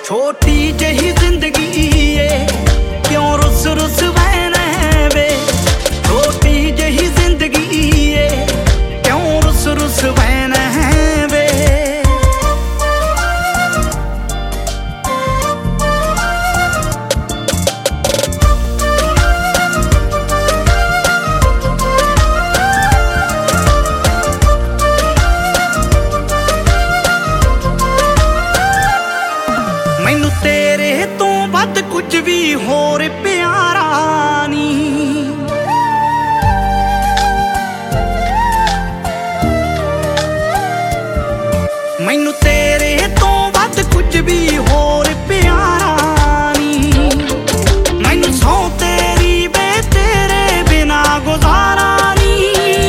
छोटी जही जिंदगी ये क्यों रुस रुस बहना है वे। छोटी जही जिंदगी ये क्यों रुस रुस बहना है वे। मैनू तेरे तो वध कुछ भी होर प्यारा नी। मैनू तेरे तो वध कुछ भी होर प्यारा नी। मैनू सौ तेरी वे तेरे बिना गुजारा नी।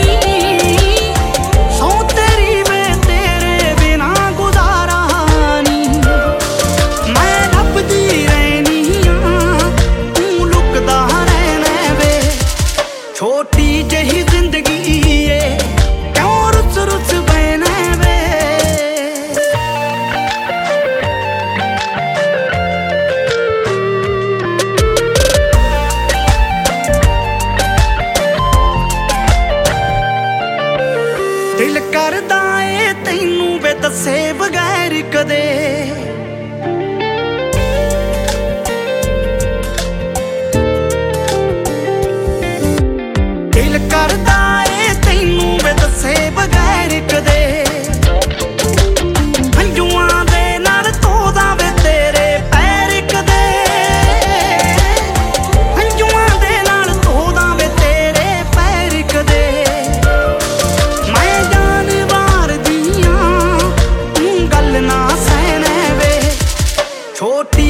सौ तेरी वे तेरे बिना गुजारा नी। मैं लभदी रहनी हां तू लुकदा रहना वे। छोटी जही जिंदगी ये क्यों रुस रुस बहना वे। दिल करदा ए तैनू वे दसे बगैर कदे। दिल करदा ए तैनू वे दसे बगैर कदे। हंजुआं दे नाल धोदा वे तेरे पैर कदे। हंजुआं दे नाल धोदा वे तेरे पैर कदे। मैं जानवार दियां तू गल ना सहना वे। छोटी